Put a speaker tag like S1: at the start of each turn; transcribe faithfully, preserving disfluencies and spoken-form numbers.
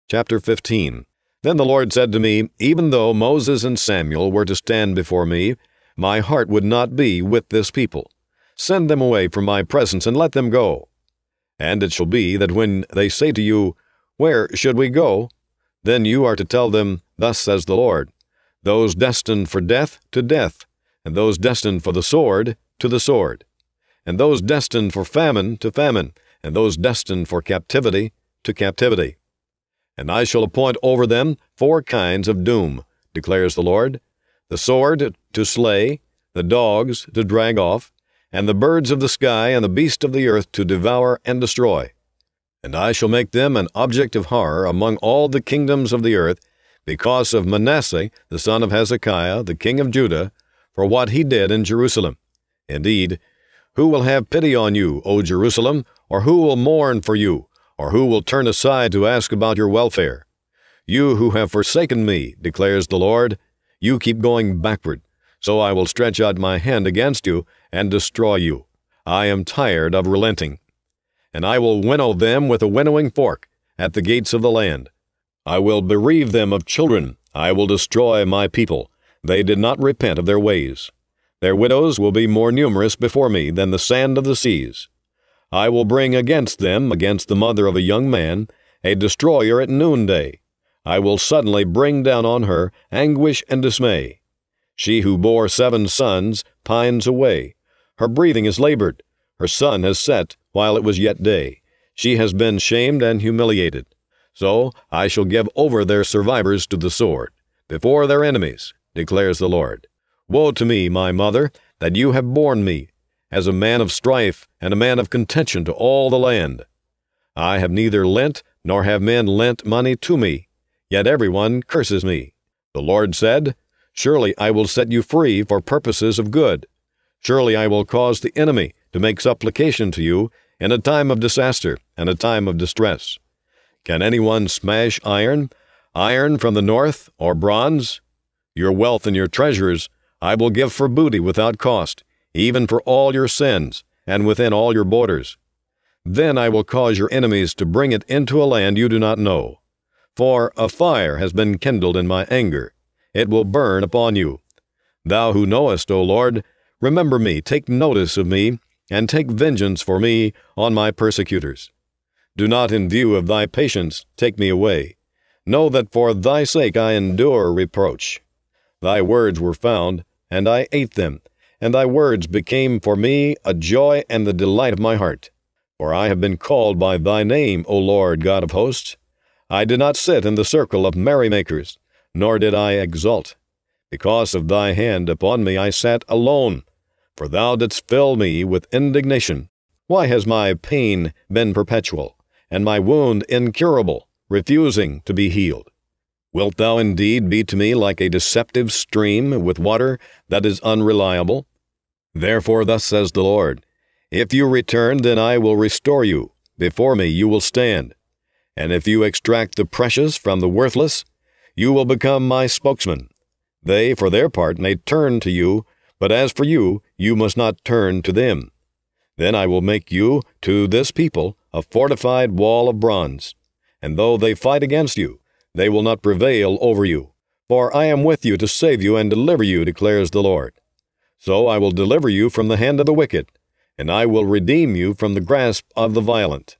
S1: Chapter fifteen. Then the Lord said to me, Even though Moses and Samuel were to stand before me, my heart would not be with this people. Send them away from my presence and let them go. And it shall be that when they say to you, Where should we go? Then you are to tell them, Thus says the Lord, Those destined for death, to death, and those destined for the sword, to the sword, and those destined for famine, to famine, and those destined for captivity, to captivity. And I shall appoint over them four kinds of doom, declares the Lord, the sword to slay, the dogs to drag off, and the birds of the sky and the beasts of the earth to devour and destroy. And I shall make them an object of horror among all the kingdoms of the earth, because of Manasseh the son of Hezekiah, the king of Judah, for what he did in Jerusalem. Indeed, who will have pity on you, O Jerusalem, or who will mourn for you, or who will turn aside to ask about your welfare? You who have forsaken me, declares the Lord, you keep going backward, so I will stretch out my hand against you and destroy you. I am tired of relenting. And I will winnow them with a winnowing fork at the gates of the land. I will bereave them of children. I will destroy my people. They did not repent of their ways. Their widows will be more numerous before me than the sand of the seas. I will bring against them, against the mother of a young man, a destroyer at noonday. I will suddenly bring down on her anguish and dismay. She who bore seven sons pines away. Her breathing is labored. Her sun has set while it was yet day. She has been shamed and humiliated. So I shall give over their survivors to the sword, before their enemies, declares the Lord. Woe to me, my mother, that you have borne me, as a man of strife and a man of contention to all the land. I have neither lent, nor have men lent money to me, yet everyone curses me. The Lord said, Surely I will set you free for purposes of good. Surely I will cause the enemy to make supplication to you in a time of disaster and a time of distress. Can anyone smash iron, iron from the north, or bronze? Your wealth and your treasures I will give for booty without cost, even for all your sins, and within all your borders. Then I will cause your enemies to bring it into a land you do not know. For a fire has been kindled in my anger. It will burn upon you. Thou who knowest, O Lord, remember me, take notice of me, and take vengeance for me on my persecutors. Do not in view of thy patience take me away. Know that for thy sake I endure reproach. Thy words were found, and I ate them, and thy words became for me a joy and the delight of my heart. For I have been called by thy name, O Lord God of hosts. I did not sit in the circle of merrymakers, nor did I exult. Because of thy hand upon me I sat alone, for thou didst fill me with indignation. Why has my pain been perpetual, and my wound incurable, refusing to be healed? Wilt thou indeed be to me like a deceptive stream with water that is unreliable? Therefore thus says the Lord, If you return, then I will restore you. Before me you will stand. And if you extract the precious from the worthless, you will become my spokesman. They, for their part, may turn to you, but as for you, you must not turn to them. Then I will make you, to this people, a fortified wall of bronze. And though they fight against you, they will not prevail over you. For I am with you to save you and deliver you, declares the Lord. So I will deliver you from the hand of the wicked, and I will redeem you from the grasp of the violent.